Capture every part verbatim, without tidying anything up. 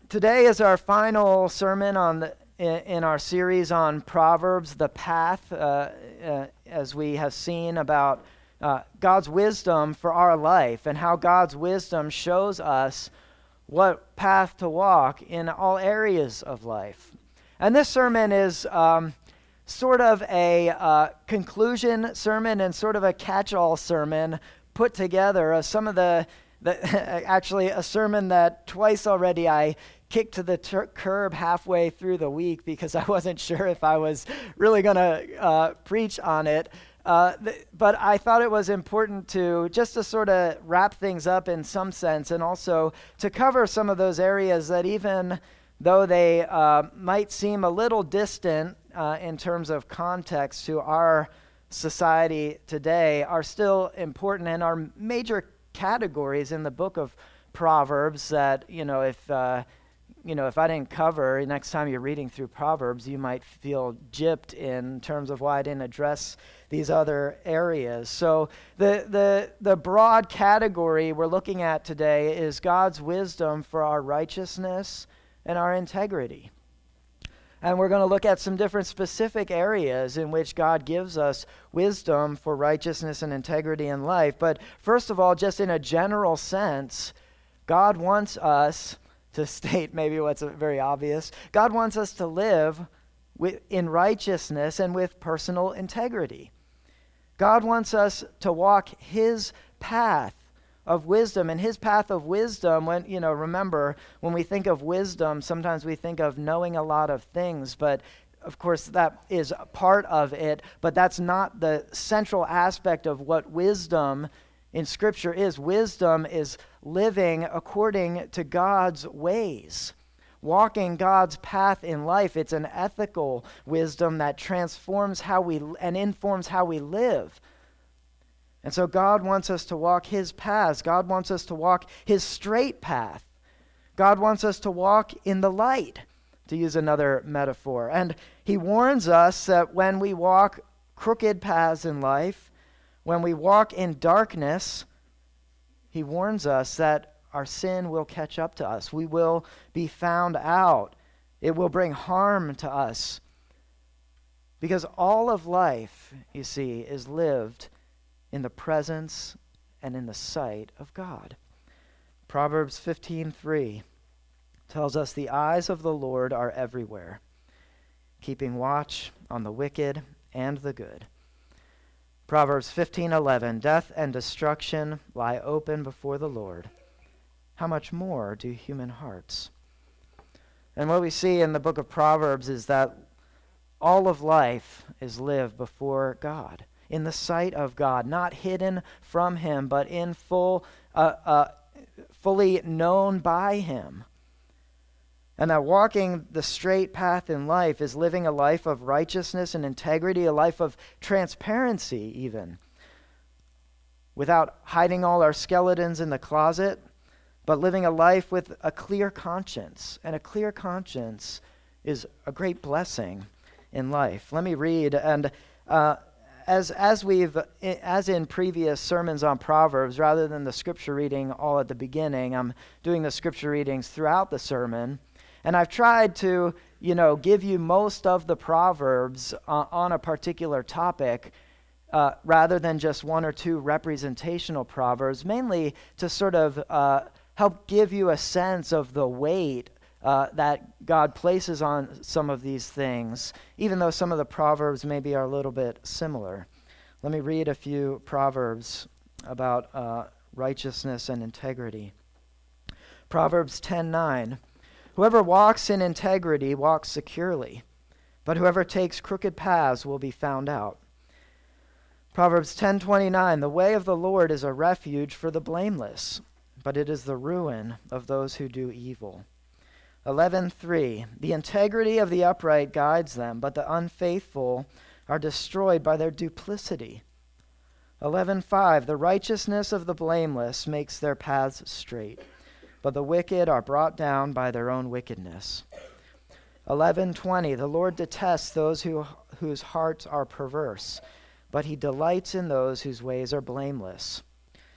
Today is our final sermon on the, in, in our series on Proverbs, the path, uh, uh, as we have seen about uh, God's wisdom for our life and how God's wisdom shows us what path to walk in all areas of life. And this sermon is um, sort of a uh, conclusion sermon and sort of a catch-all sermon put together of some of the, the actually a sermon that twice already I kicked to the ter- curb halfway through the week because I wasn't sure if I was really going to uh, preach on it. Uh, th- but I thought it was important to just to sort of wrap things up in some sense, and also to cover some of those areas that even though they uh, might seem a little distant uh, in terms of context to our society today, are still important and are major categories in the book of Proverbs that, you know, if uh, you know, if I didn't cover, next time you're reading through Proverbs, you might feel gypped in terms of why I didn't address these other areas. So the the the broad category we're looking at today is God's wisdom for our righteousness and our integrity. And we're going to look at some different specific areas in which God gives us wisdom for righteousness and integrity in life. But first of all, just in a general sense, God wants us to state maybe what's very obvious. God wants us to live with, in righteousness and with personal integrity. God wants us to walk his path of wisdom. And his path of wisdom, when, you know, remember, when we think of wisdom, sometimes we think of knowing a lot of things, but of course that is a part of it, but that's not the central aspect of what wisdom in Scripture is. Wisdom is living according to God's ways, walking God's path in life. It's an ethical wisdom that transforms how we and informs how we live. And so God wants us to walk his paths. God wants us to walk his straight path. God wants us to walk in the light, to use another metaphor. And he warns us that when we walk crooked paths in life, when we walk in darkness, he warns us that our sin will catch up to us. We will be found out. It will bring harm to us. Because all of life, you see, is lived in the presence and in the sight of God. Proverbs fifteen three tells us the eyes of the Lord are everywhere, keeping watch on the wicked and the good. Proverbs fifteen eleven, death and destruction lie open before the Lord. How much more do human hearts? And what we see in the book of Proverbs is that all of life is lived before God, in the sight of God, not hidden from him, but in full, uh, uh, fully known by him. And that walking the straight path in life is living a life of righteousness and integrity, a life of transparency even, without hiding all our skeletons in the closet, but living a life with a clear conscience. And a clear conscience is a great blessing in life. Let me read, and uh, as as we've as in previous sermons on Proverbs, rather than the scripture reading all at the beginning, I'm doing the scripture readings throughout the sermon. And I've tried to, you know, give you most of the Proverbs uh, on a particular topic uh, rather than just one or two representational Proverbs, mainly to sort of uh, help give you a sense of the weight uh, that God places on some of these things, even though some of the Proverbs maybe are a little bit similar. Let me read a few Proverbs about uh, righteousness and integrity. Proverbs ten nine. Whoever walks in integrity walks securely, but whoever takes crooked paths will be found out. Proverbs ten twenty-nine, the way of the Lord is a refuge for the blameless, but it is the ruin of those who do evil. eleven three, the integrity of the upright guides them, but the unfaithful are destroyed by their duplicity. eleven five, the righteousness of the blameless makes their paths straight, but the wicked are brought down by their own wickedness. eleven twenty, the Lord detests those who, whose hearts are perverse, but he delights in those whose ways are blameless.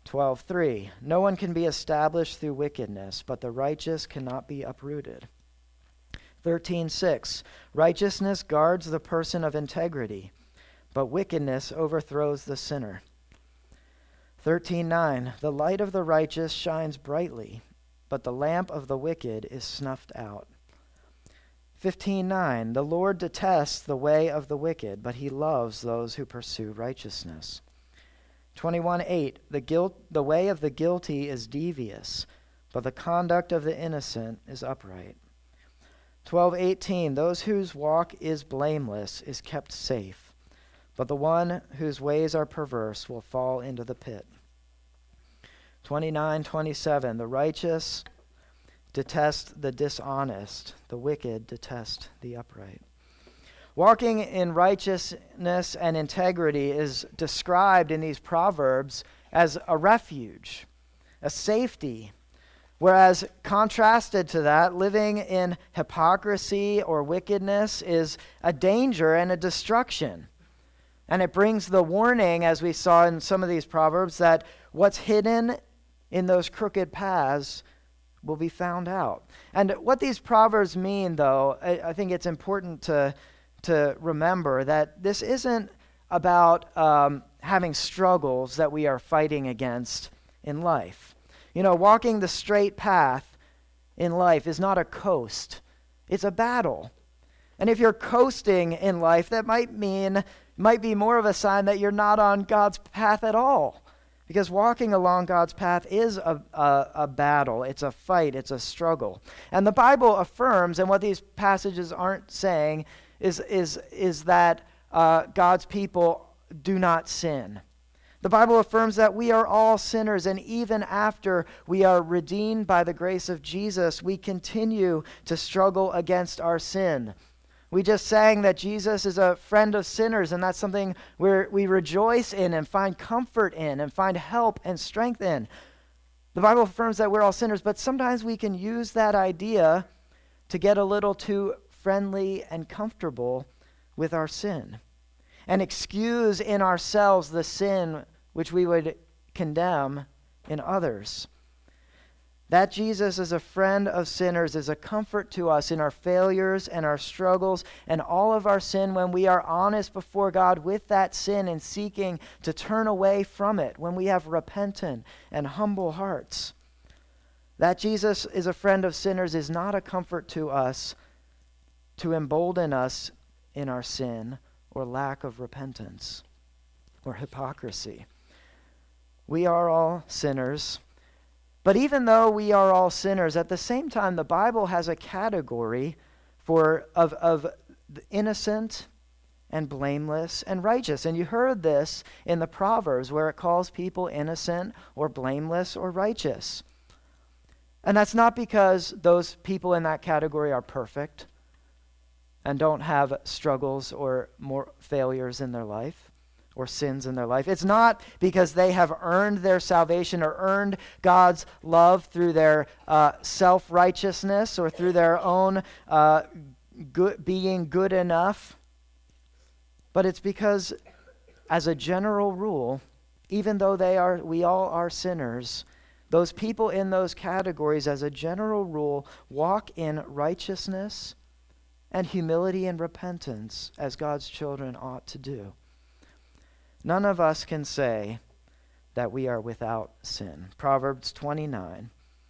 twelve three, no one can be established through wickedness, but the righteous cannot be uprooted. thirteen six, righteousness guards the person of integrity, but wickedness overthrows the sinner. thirteen nine, the light of the righteous shines brightly, but the lamp of the wicked is snuffed out. fifteen nine, the Lord detests the way of the wicked, but he loves those who pursue righteousness. twenty-one eight, the guilt, the way of the guilty is devious, but the conduct of the innocent is upright. twelve eighteen, those whose walk is blameless is kept safe, but the one whose ways are perverse will fall into the pit. twenty-nine twenty-seven, the righteous detest the dishonest, the wicked detest the upright. Walking in righteousness and integrity is described in these proverbs as a refuge, a safety, whereas contrasted to that, living in hypocrisy or wickedness is a danger and a destruction. And it brings the warning, as we saw in some of these proverbs, that what's hidden in those crooked paths will be found out. And what these proverbs mean, though, I, I think it's important to to remember that this isn't about um, having struggles that we are fighting against in life. You know, walking the straight path in life is not a coast. It's a battle. And if you're coasting in life, that might mean, might be more of a sign that you're not on God's path at all. Because walking along God's path is a, a, a battle. It's a fight. It's a struggle. And the Bible affirms, and what these passages aren't saying, is is is that uh, God's people do not sin. The Bible affirms that we are all sinners, and even after we are redeemed by the grace of Jesus, we continue to struggle against our sin. We just sang that Jesus is a friend of sinners, and that's something where we rejoice in and find comfort in and find help and strength in. The Bible affirms that we're all sinners, but sometimes we can use that idea to get a little too friendly and comfortable with our sin and excuse in ourselves the sin which we would condemn in others. That Jesus is a friend of sinners is a comfort to us in our failures and our struggles and all of our sin when we are honest before God with that sin and seeking to turn away from it, when we have repentant and humble hearts. That Jesus is a friend of sinners is not a comfort to us to embolden us in our sin or lack of repentance or hypocrisy. We are all sinners, but even though we are all sinners, at the same time, the Bible has a category for of, of innocent and blameless and righteous. And you heard this in the Proverbs where it calls people innocent or blameless or righteous. And that's not because those people in that category are perfect and don't have struggles or more failures in their life or sins in their life. It's not because they have earned their salvation or earned God's love through their uh, self-righteousness or through their own uh, good, being good enough. But it's because, as a general rule, even though they are, we all are sinners, those people in those categories, as a general rule, walk in righteousness and humility and repentance as God's children ought to do. None of us can say that we are without sin. Proverbs twenty-nine.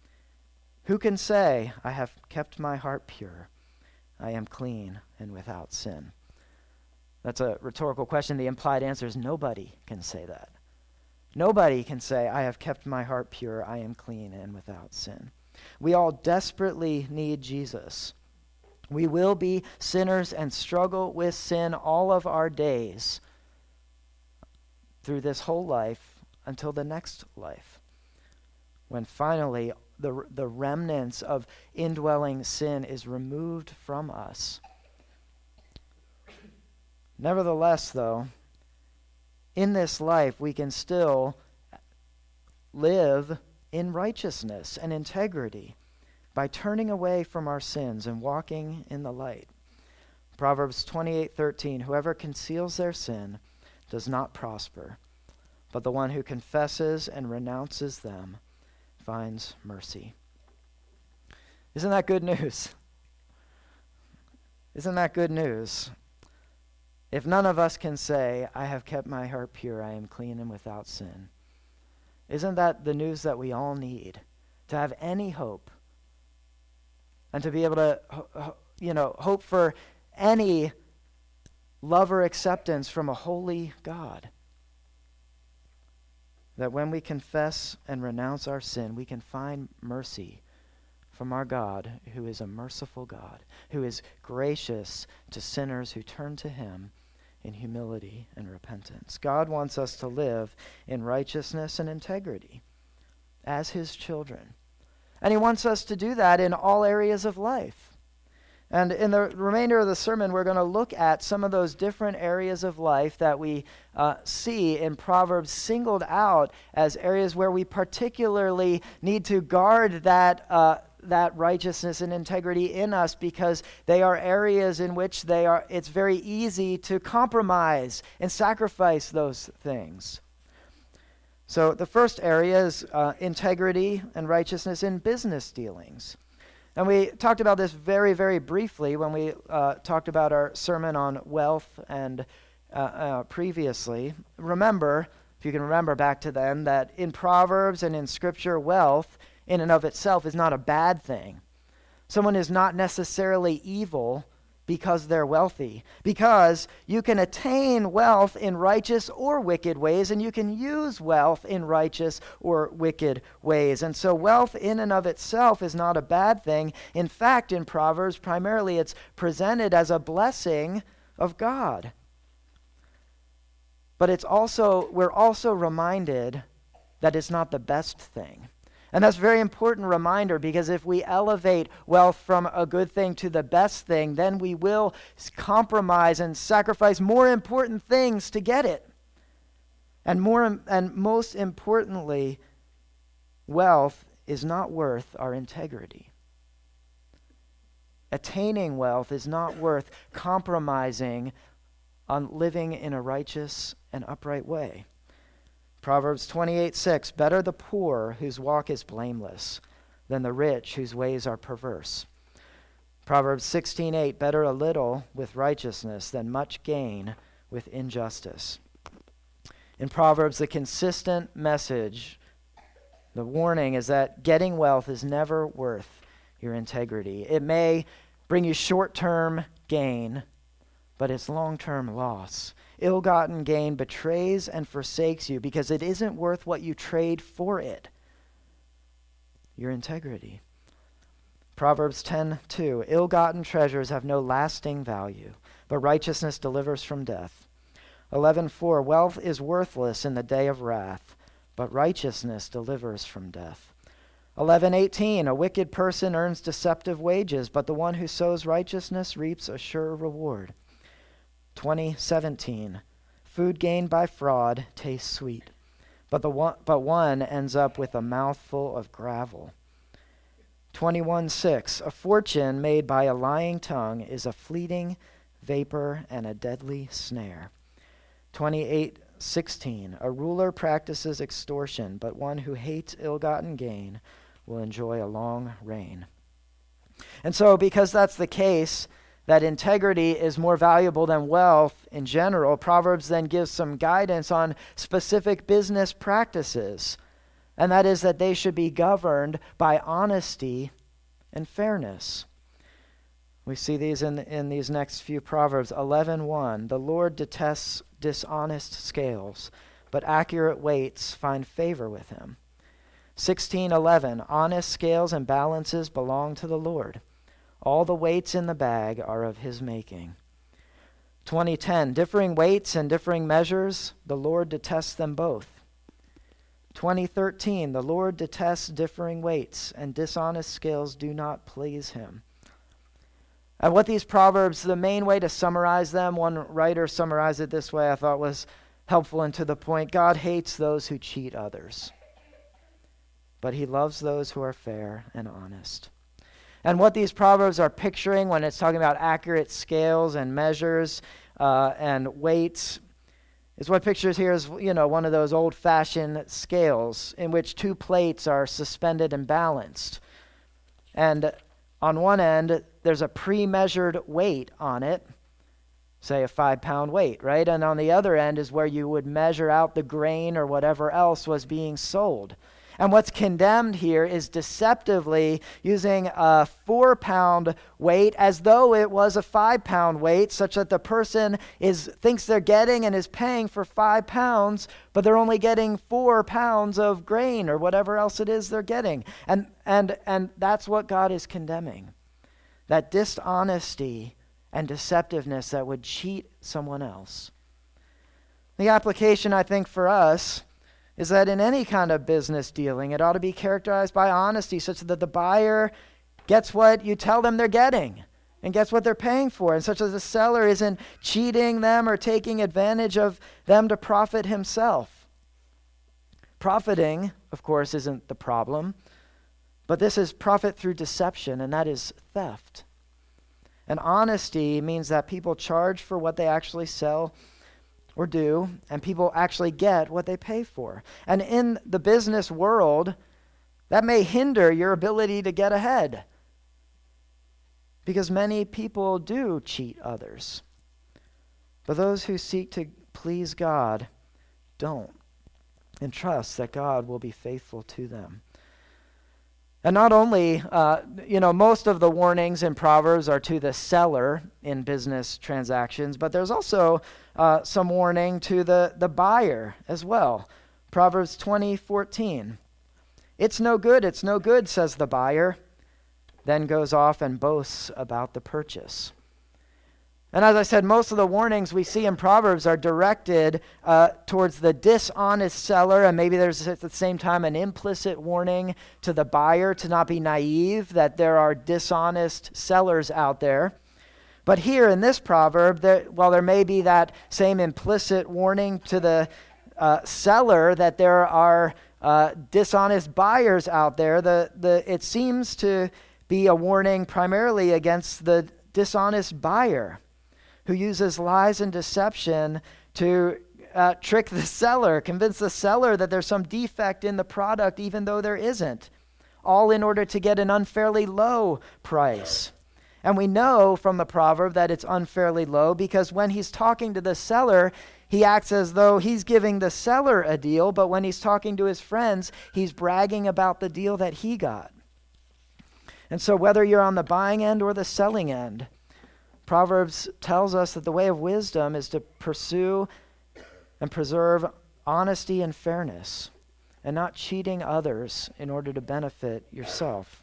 Who can say, I have kept my heart pure, I am clean and without sin? That's a rhetorical question. The implied answer is nobody can say that. Nobody can say, I have kept my heart pure, I am clean and without sin. We all desperately need Jesus. We will be sinners and struggle with sin all of our days through this whole life until the next life, when finally the, the remnants of indwelling sin is removed from us. Nevertheless, though, in this life we can still live in righteousness and integrity by turning away from our sins and walking in the light. Proverbs twenty-eight thirteen, whoever conceals their sin does not prosper, but the one who confesses and renounces them finds mercy. Isn't that good news? Isn't that good news? If none of us can say, I have kept my heart pure, I am clean and without sin, isn't that the news that we all need to have any hope and to be able to, you know, hope for any love or acceptance from a holy God? That when we confess and renounce our sin, we can find mercy from our God, who is a merciful God, who is gracious to sinners who turn to him in humility and repentance. God wants us to live in righteousness and integrity as his children. And he wants us to do that in all areas of life. And in the remainder of the sermon, we're going to look at some of those different areas of life that we uh, see in Proverbs singled out as areas where we particularly need to guard that uh, that righteousness and integrity in us, because they are areas in which they are. It's very easy to compromise and sacrifice those things. So the first area is uh, integrity and righteousness in business dealings. And we talked about this very, very briefly when we uh, talked about our sermon on wealth and uh, uh, previously. Remember, if you can remember back to then, that in Proverbs and in Scripture, wealth in and of itself is not a bad thing. Someone is not necessarily evil because they're wealthy, because you can attain wealth in righteous or wicked ways, and you can use wealth in righteous or wicked ways. And so wealth in and of itself is not a bad thing. In fact, in Proverbs, primarily it's presented as a blessing of God. But it's also, we're also reminded that it's not the best thing. And that's a very important reminder, because if we elevate wealth from a good thing to the best thing, then we will compromise and sacrifice more important things to get it. And more and most importantly, wealth is not worth our integrity. Attaining wealth is not worth compromising on living in a righteous and upright way. Proverbs twenty-eight six, better the poor whose walk is blameless than the rich whose ways are perverse. Proverbs sixteen eight, better a little with righteousness than much gain with injustice. In Proverbs, the consistent message, the warning is that getting wealth is never worth your integrity. It may bring you short-term gain, but it's long-term loss. Ill-gotten gain betrays and forsakes you because it isn't worth what you trade for it. Your integrity. Proverbs ten two, ill-gotten treasures have no lasting value, but righteousness delivers from death. eleven four, wealth is worthless in the day of wrath, but righteousness delivers from death. eleven eighteen, a wicked person earns deceptive wages, but the one who sows righteousness reaps a sure reward. twenty seventeen, food gained by fraud tastes sweet, but the one, but one ends up with a mouthful of gravel. twenty-one six, a fortune made by a lying tongue is a fleeting vapor and a deadly snare. twenty-eight sixteen, a ruler practices extortion, but one who hates ill-gotten gain will enjoy a long reign. And so, because that's the case, that integrity is more valuable than wealth in general, Proverbs then gives some guidance on specific business practices, and that is that they should be governed by honesty and fairness. We see these in, in these next few Proverbs. eleven one, the Lord detests dishonest scales, but accurate weights find favor with him. sixteen eleven, honest scales and balances belong to the Lord. All the weights in the bag are of his making. twenty ten, differing weights and differing measures, the Lord detests them both. twenty thirteen, the Lord detests differing weights, and dishonest scales do not please him. And what these Proverbs, the main way to summarize them, one writer summarized it this way I thought was helpful and to the point. God hates those who cheat others, but he loves those who are fair and honest. And what these Proverbs are picturing when it's talking about accurate scales and measures uh, and weights is what pictures here is, you know, one of those old-fashioned scales in which two plates are suspended and balanced. And on one end, there's a pre-measured weight on it, say a five-pound weight, right? And on the other end is where you would measure out the grain or whatever else was being sold. And what's condemned here is deceptively using a four-pound weight as though it was a five-pound weight, such that the person is thinks they're getting and is paying for five pounds, but they're only getting four pounds of grain or whatever else it is they're getting. And and and that's what God is condemning. That dishonesty and deceptiveness that would cheat someone else. The application, I think, for us is that in any kind of business dealing, it ought to be characterized by honesty, such that the buyer gets what you tell them they're getting and gets what they're paying for, and such that the seller isn't cheating them or taking advantage of them to profit himself. Profiting, of course, isn't the problem, but this is profit through deception, and that is theft. And honesty means that people charge for what they actually sell or do, and people actually get what they pay for. And in the business world, that may hinder your ability to get ahead, because many people do cheat others. But those who seek to please God don't, and trust that God will be faithful to them. And not only, uh, you know, most of the warnings in Proverbs are to the seller in business transactions, but there's also uh, some warning to the, the buyer as well. Proverbs twenty fourteen. It's no good, it's no good, says the buyer, then goes off and boasts about the purchase. And as I said, most of the warnings we see in Proverbs are directed uh, towards the dishonest seller, and maybe there's at the same time an implicit warning to the buyer to not be naive, that there are dishonest sellers out there. But here in this proverb, there, while there may be that same implicit warning to the uh, seller that there are uh, dishonest buyers out there, the, the, it seems to be a warning primarily against the dishonest buyer, who uses lies and deception to uh, trick the seller, convince the seller that there's some defect in the product even though there isn't, all in order to get an unfairly low price. And we know from the proverb that it's unfairly low because when he's talking to the seller, he acts as though he's giving the seller a deal, but when he's talking to his friends, he's bragging about the deal that he got. And so whether you're on the buying end or the selling end, Proverbs tells us that the way of wisdom is to pursue and preserve honesty and fairness, and not cheating others in order to benefit yourself.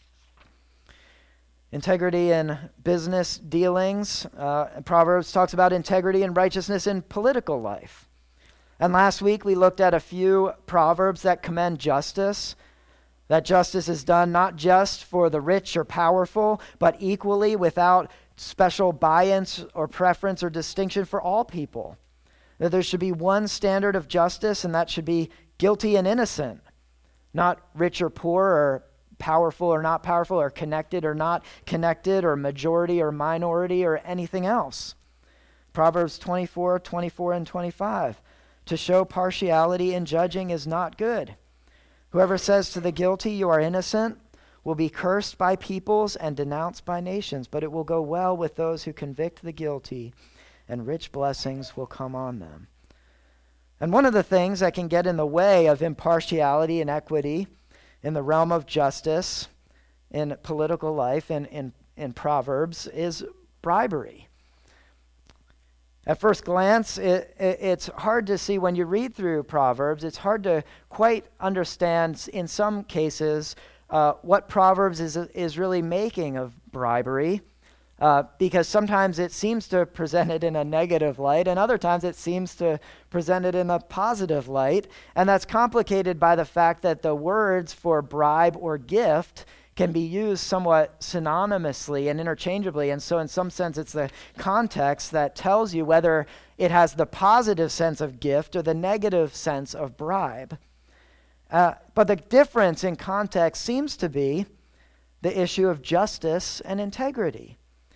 Integrity in business dealings. Uh, Proverbs talks about integrity and righteousness in political life. And last week we looked at a few proverbs that commend justice. That justice is done not just for the rich or powerful, but equally without special bias or preference or distinction for all people. That there should be one standard of justice, and that should be guilty and innocent, not rich or poor, or powerful or not powerful, or connected or not connected, or majority or minority, or anything else. Proverbs twenty-four, twenty-four, and twenty-five. To show partiality in judging is not good. Whoever says to the guilty, you are innocent, will be cursed by peoples and denounced by nations, but it will go well with those who convict the guilty, and rich blessings will come on them. And one of the things that can get in the way of impartiality and equity in the realm of justice, in political life, and in, in Proverbs, is bribery. At first glance, it, it, it's hard to see when you read through Proverbs, it's hard to quite understand in some cases Uh, what Proverbs is is really making of bribery, uh, because sometimes it seems to present it in a negative light, and other times it seems to present it in a positive light, and that's complicated by the fact that the words for bribe or gift can be used somewhat synonymously and interchangeably, and so in some sense it's the context that tells you whether it has the positive sense of gift or the negative sense of bribe. Uh, but the difference in context seems to be the issue of justice and integrity.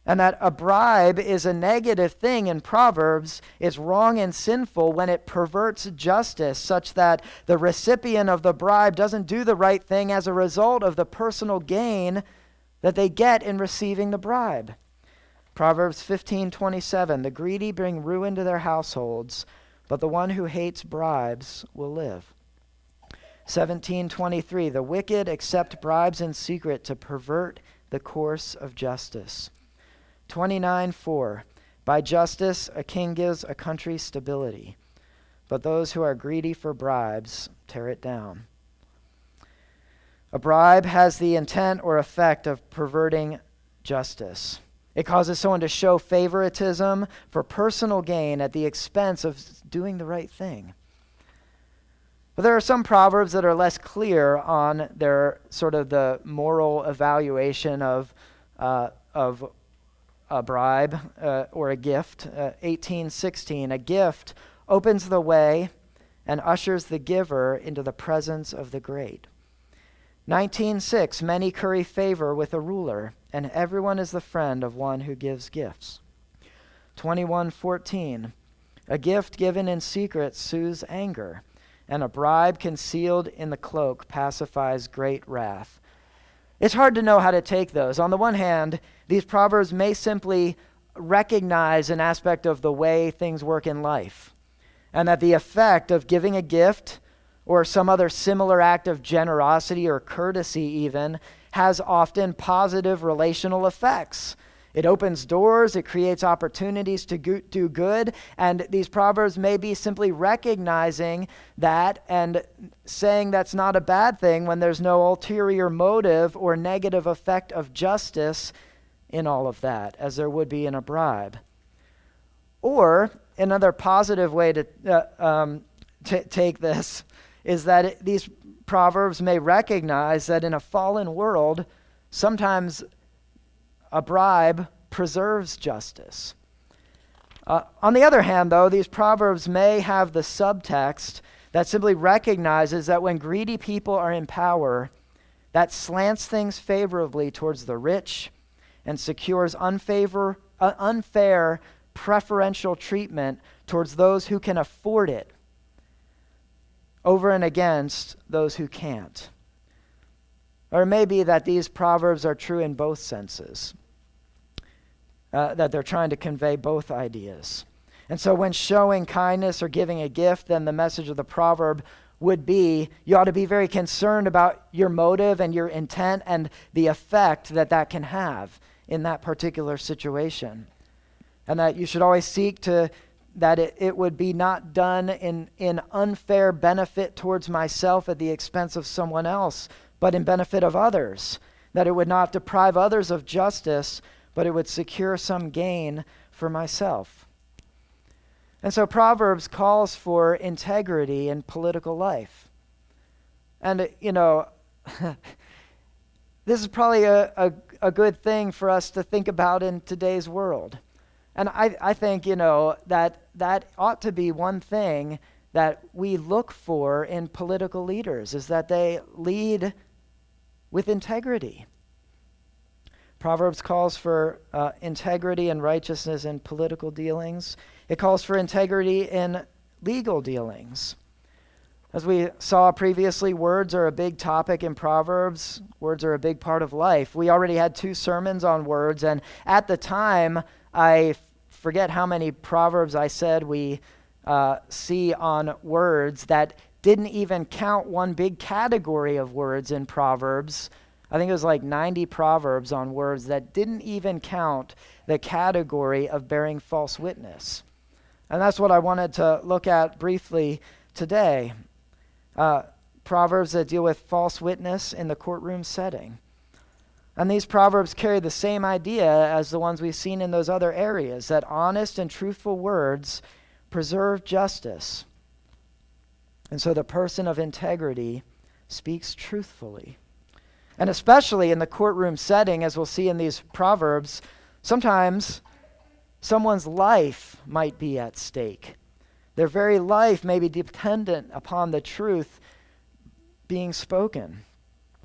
And that a bribe is a negative thing in Proverbs is wrong and sinful when it perverts justice, such that the recipient of the bribe doesn't do the right thing as a result of the personal gain that they get in receiving the bribe. Proverbs fifteen twenty-seven, the greedy bring ruin to their households, but the one who hates bribes will live. seventeen twenty-three, the wicked accept bribes in secret to pervert the course of justice. twenty-nine four, by justice a king gives a country stability, but those who are greedy for bribes tear it down. A bribe has the intent or effect of perverting justice. It causes someone to show favoritism for personal gain at the expense of doing the right thing. But there are some proverbs that are less clear on their sort of the moral evaluation of uh, of a bribe uh, or a gift. Uh, eighteen sixteen, a gift opens the way and ushers the giver into the presence of the great. nineteen six, many curry favor with a ruler, and everyone is the friend of one who gives gifts. twenty-one fourteen, a gift given in secret soothes anger, and a bribe concealed in the cloak pacifies great wrath. It's hard to know how to take those. On the one hand, these proverbs may simply recognize an aspect of the way things work in life, and that the effect of giving a gift or some other similar act of generosity or courtesy even has often positive relational effects. It opens doors, it creates opportunities to go- do good, and these proverbs may be simply recognizing that and saying that's not a bad thing when there's no ulterior motive or negative effect of justice in all of that, as there would be in a bribe. Or, another positive way to uh, um, t- take this is that it, these proverbs may recognize that in a fallen world, sometimes a bribe preserves justice. Uh, on the other hand, though, these proverbs may have the subtext that simply recognizes that when greedy people are in power, that slants things favorably towards the rich and secures unfavor, uh, unfair preferential treatment towards those who can afford it over and against those who can't. Or it may be that these proverbs are true in both senses, uh, that they're trying to convey both ideas. And so when showing kindness or giving a gift, then the message of the proverb would be, you ought to be very concerned about your motive and your intent and the effect that that can have in that particular situation. And that you should always seek to, that it, it would be not done in, in unfair benefit towards myself at the expense of someone else, but in benefit of others. That it would not deprive others of justice, but it would secure some gain for myself. And so Proverbs calls for integrity in political life. And, you know, this is probably a, a, a good thing for us to think about in today's world. And I, I think, you know, that that ought to be one thing that we look for in political leaders, is that they lead with integrity. Proverbs calls for uh, integrity and righteousness in political dealings. It calls for integrity in legal dealings. As we saw previously, words are a big topic in Proverbs. Words are a big part of life. We already had two sermons on words, and at the time, I forget how many Proverbs I said we uh, see on words that didn't even count one big category of words in Proverbs. I think it was like ninety Proverbs on words that didn't even count the category of bearing false witness. And that's what I wanted to look at briefly today. Uh, Proverbs that deal with false witness in the courtroom setting. And these Proverbs carry the same idea as the ones we've seen in those other areas, that honest and truthful words preserve justice. And so the person of integrity speaks truthfully. And especially in the courtroom setting, as we'll see in these Proverbs, sometimes someone's life might be at stake. Their very life may be dependent upon the truth being spoken.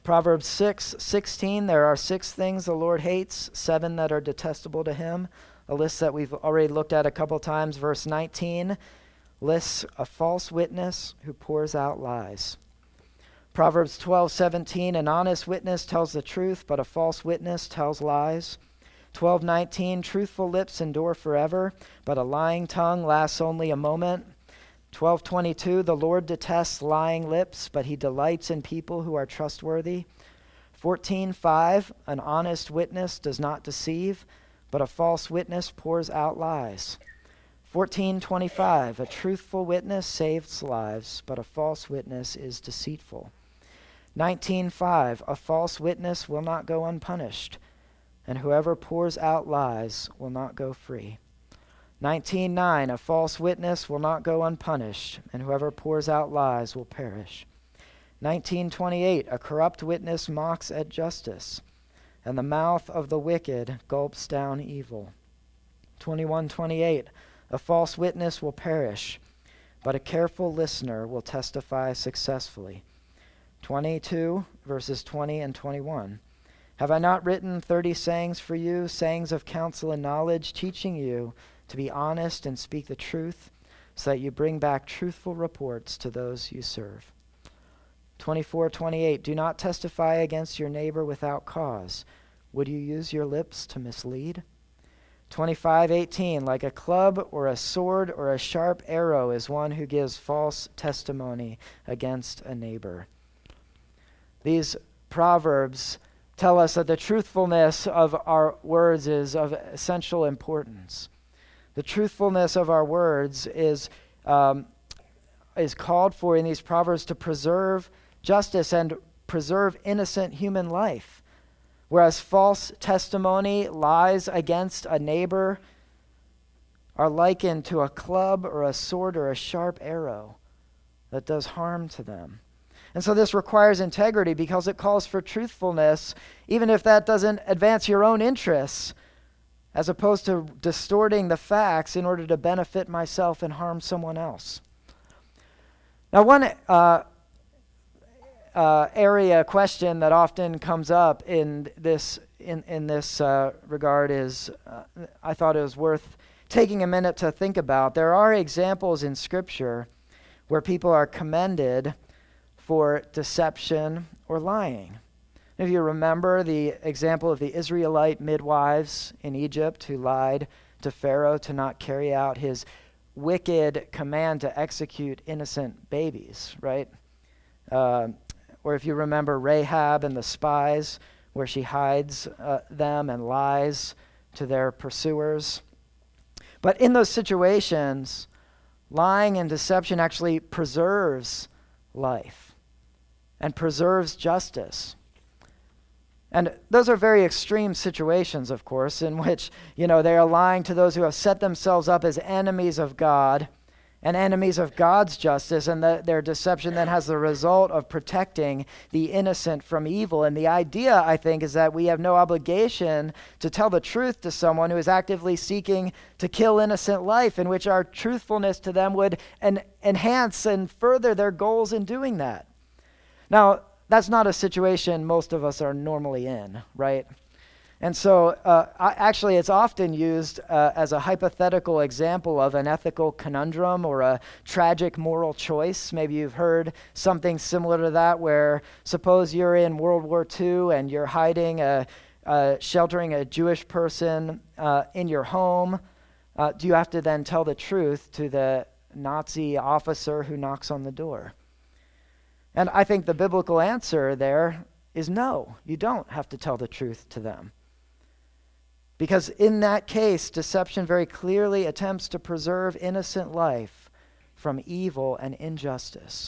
Proverbs six sixteen, there are six things the Lord hates, seven that are detestable to him. A list that we've already looked at a couple times. Verse nineteen lists a false witness who pours out lies. Proverbs twelve seventeen, an honest witness tells the truth, but a false witness tells lies. twelve nineteen, truthful lips endure forever, but a lying tongue lasts only a moment. twelve twenty-two, the Lord detests lying lips, but he delights in people who are trustworthy. fourteen five, an honest witness does not deceive, but a false witness pours out lies. fourteen twenty-five, a truthful witness saves lives, but a false witness is deceitful. nineteen five, a false witness will not go unpunished, and whoever pours out lies will not go free. nineteen nine, a false witness will not go unpunished, and whoever pours out lies will perish. nineteen twenty-eight, a corrupt witness mocks at justice, and the mouth of the wicked gulps down evil. twenty-one twenty-eight, a false witness will perish, but a careful listener will testify successfully. twenty-two, verses twenty and twenty-one. Have I not written thirty sayings for you, sayings of counsel and knowledge, teaching you to be honest and speak the truth, so that you bring back truthful reports to those you serve? twenty-four twenty-eight, do not testify against your neighbor without cause. Would you use your lips to mislead? twenty-five eighteen, like a club or a sword or a sharp arrow is one who gives false testimony against a neighbor. These proverbs tell us that the truthfulness of our words is of essential importance. The truthfulness of our words is um, is called for in these proverbs to preserve justice and preserve innocent human life, whereas false testimony, lies against a neighbor, are likened to a club or a sword or a sharp arrow that does harm to them. And so this requires integrity because it calls for truthfulness, even if that doesn't advance your own interests, as opposed to distorting the facts in order to benefit myself and harm someone else. Now, one uh, uh, area question that often comes up in this in in this uh, regard is, uh, I thought it was worth taking a minute to think about. There are examples in Scripture where people are commended for deception or lying. If you remember the example of the Israelite midwives in Egypt who lied to Pharaoh to not carry out his wicked command to execute innocent babies, right? Uh, or if you remember Rahab and the spies, where she hides uh, them and lies to their pursuers. But in those situations, lying and deception actually preserves life and preserves justice. And those are very extreme situations, of course, in which, you know, they are lying to those who have set themselves up as enemies of God and enemies of God's justice, and the, their deception then has the result of protecting the innocent from evil. And the idea, I think, is that we have no obligation to tell the truth to someone who is actively seeking to kill innocent life, in which our truthfulness to them would en- enhance and further their goals in doing that. Now, that's not a situation most of us are normally in, right? And so uh, I, actually it's often used uh, as a hypothetical example of an ethical conundrum or a tragic moral choice. Maybe you've heard something similar to that, where suppose you're in World War Two and you're hiding, a, uh, sheltering a Jewish person uh, in your home. Uh, do you have to then tell the truth to the Nazi officer who knocks on the door? And I think the biblical answer there is no, you don't have to tell the truth to them. Because in that case, deception very clearly attempts to preserve innocent life from evil and injustice.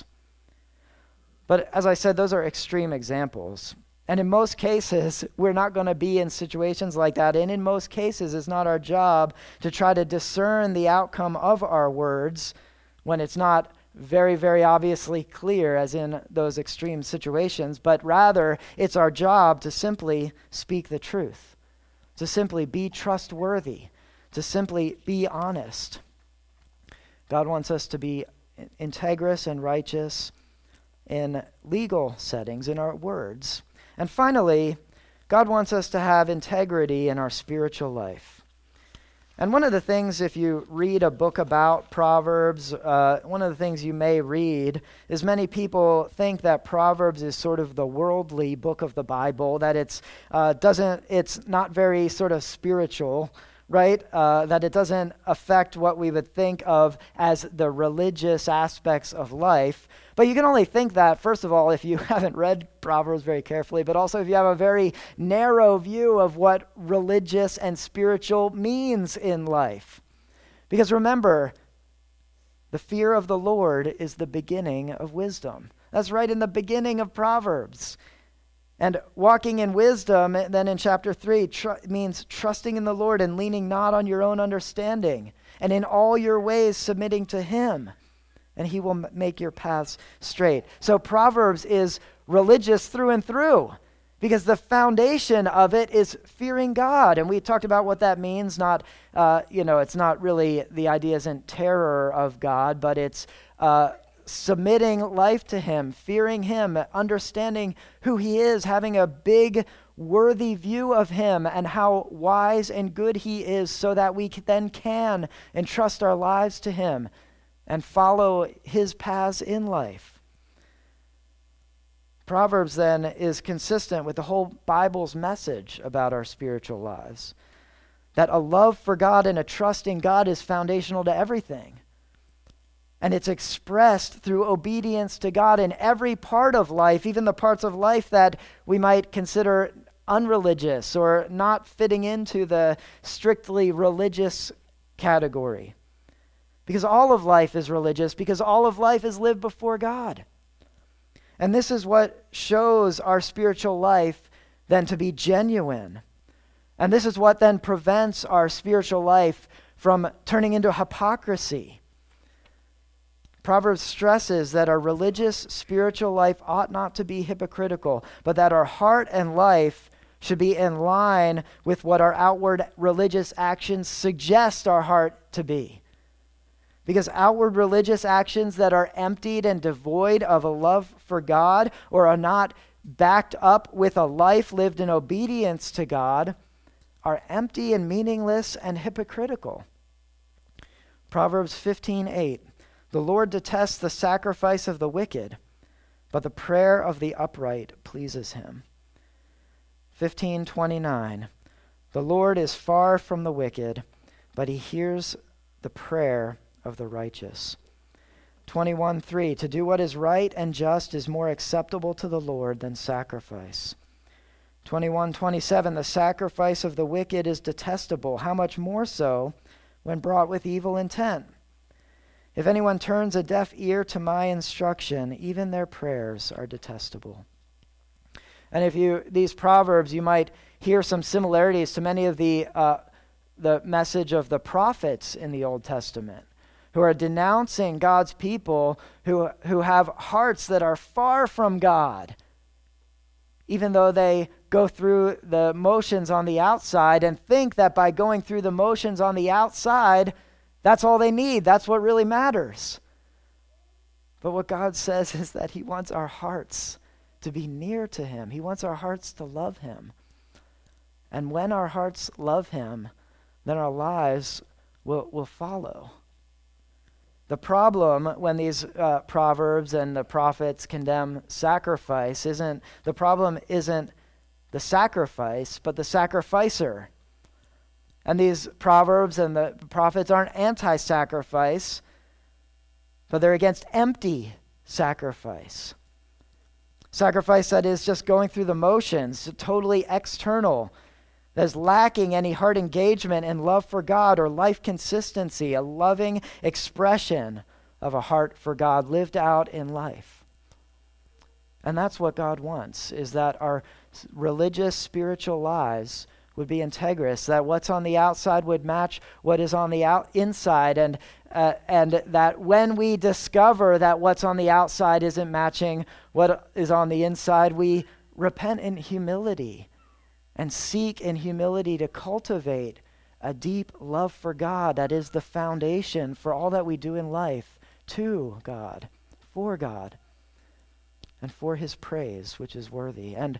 But as I said, those are extreme examples. And in most cases, we're not going to be in situations like that. And in most cases, it's not our job to try to discern the outcome of our words when it's not very, very obviously clear, as in those extreme situations, but rather it's our job to simply speak the truth, to simply be trustworthy, to simply be honest. God wants us to be integrous and righteous in legal settings, in our words, And finally, God wants us to have integrity in our spiritual life. And one of the things, if you read a book about Proverbs, uh, one of the things you may read is many people think that Proverbs is sort of the worldly book of the Bible, that it's uh, doesn't, it's not very sort of spiritual, right? Uh, that it doesn't affect what we would think of as the religious aspects of life. But you can only think that, first of all, if you haven't read Proverbs very carefully, but also if you have a very narrow view of what religious and spiritual means in life. Because remember, the fear of the Lord is the beginning of wisdom. That's right in the beginning of Proverbs. And walking in wisdom, then in chapter three, tr- means trusting in the Lord and leaning not on your own understanding, and in all your ways submitting to him, and he will m- make your paths straight. So Proverbs is religious through and through, because the foundation of it is fearing God. And we talked about what that means. Not, uh, you know, it's not really, the idea isn't terror of God, but it's uh, submitting life to him, fearing him, understanding who he is, having a big, worthy view of him and how wise and good he is, so that we then can entrust our lives to him and follow his paths in life. Proverbs then is consistent with the whole Bible's message about our spiritual lives, that a love for God and a trust in God is foundational to everything. And it's expressed through obedience to God in every part of life, even the parts of life that we might consider unreligious or not fitting into the strictly religious category. Because all of life is religious, because all of life is lived before God. And this is what shows our spiritual life then to be genuine. And this is what then prevents our spiritual life from turning into hypocrisy. Proverbs stresses that our religious spiritual life ought not to be hypocritical, but that our heart and life should be in line with what our outward religious actions suggest our heart to be. Because outward religious actions that are emptied and devoid of a love for God, or are not backed up with a life lived in obedience to God, are empty and meaningless and hypocritical. Proverbs fifteen eight, the Lord detests the sacrifice of the wicked, but the prayer of the upright pleases him. fifteen twenty-nine, the Lord is far from the wicked, but he hears the prayer of the righteous. twenty-one three, to do what is right and just is more acceptable to the Lord than sacrifice. twenty-one twenty-seven, the sacrifice of the wicked is detestable, how much more so when brought with evil intent. If anyone turns a deaf ear to my instruction, even their prayers are detestable. And if you, these proverbs, you might hear some similarities to many of the uh, the message of the prophets in the Old Testament, who are denouncing God's people who, who have hearts that are far from God, even though they go through the motions on the outside and think that by going through the motions on the outside, that's all they need. That's what really matters. But what God says is that he wants our hearts to be near to him. He wants our hearts to love him. And when our hearts love him, then our lives will, will follow. The problem when these uh, proverbs and the prophets condemn sacrifice isn't, the problem isn't the sacrifice, but the sacrificer. And these proverbs and the prophets aren't anti-sacrifice, but they're against empty sacrifice. Sacrifice that is just going through the motions, totally external, that is lacking any heart engagement and love for God or life consistency, a loving expression of a heart for God lived out in life. And that's what God wants, is that our religious, spiritual lives would be integrous, that what's on the outside would match what is on the out inside, and uh, and that when we discover that what's on the outside isn't matching what is on the inside, we repent in humility and seek in humility to cultivate a deep love for God that is the foundation for all that we do in life, to God, for God, and for his praise, which is worthy. And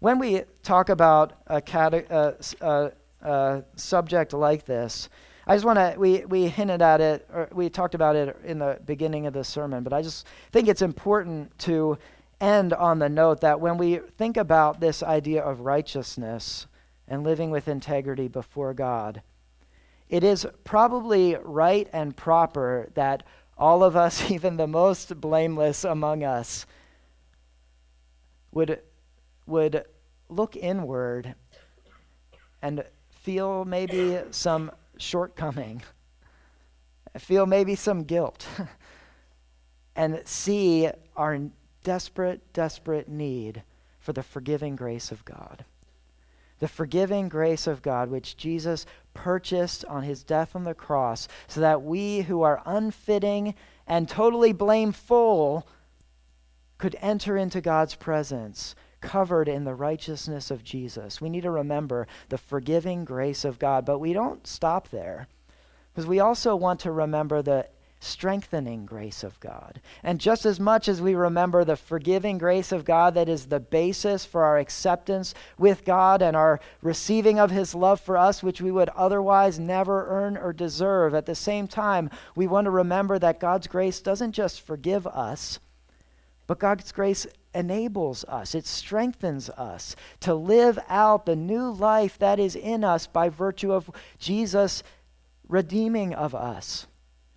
when we talk about a, cate- uh, s- uh, uh, subject like this, I just want to, we, we hinted at it, or we talked about it in the beginning of the sermon, but I just think it's important to end on the note that when we think about this idea of righteousness and living with integrity before God, it is probably right and proper that all of us, even the most blameless among us, would, would look inward and feel maybe some shortcoming, feel maybe some guilt, and see our desperate, desperate need for the forgiving grace of God. The forgiving grace of God, which Jesus purchased on his death on the cross, so that we who are unfitting and totally blameful could enter into God's presence, covered in the righteousness of Jesus. We need to remember the forgiving grace of God, but we don't stop there, because we also want to remember the strengthening grace of God. And just as much as we remember the forgiving grace of God that is the basis for our acceptance with God and our receiving of his love for us, which we would otherwise never earn or deserve, at the same time, we want to remember that God's grace doesn't just forgive us, but God's grace enables us. It strengthens us to live out the new life that is in us by virtue of Jesus redeeming of us.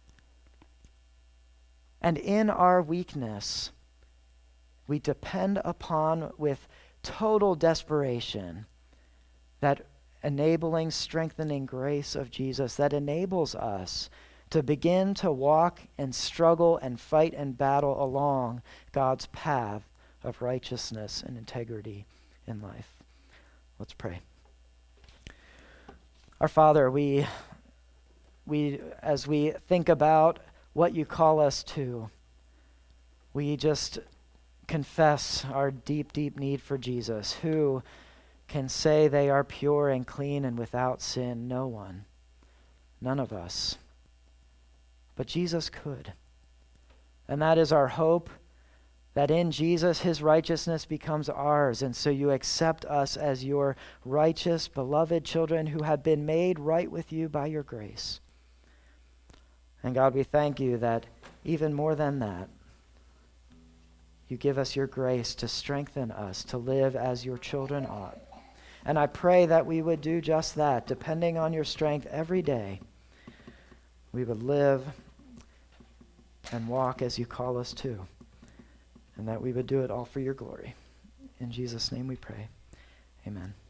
And in our weakness, we depend upon with total desperation that enabling, strengthening grace of Jesus that enables us to begin to walk and struggle and fight and battle along God's path of righteousness and integrity in life. Let's pray. Our Father, we, we as we think about what you call us to, we just confess our deep, deep need for Jesus. Who can say they are pure and clean and without sin? No one. None of us. But Jesus could. And that is our hope, that in Jesus his righteousness becomes ours. And so you accept us as your righteous, beloved children who have been made right with you by your grace. And God, we thank you that even more than that, you give us your grace to strengthen us to live as your children ought. And I pray that we would do just that, depending on your strength every day. We would live and walk as you call us to, and that we would do it all for your glory. In Jesus' name we pray. Amen.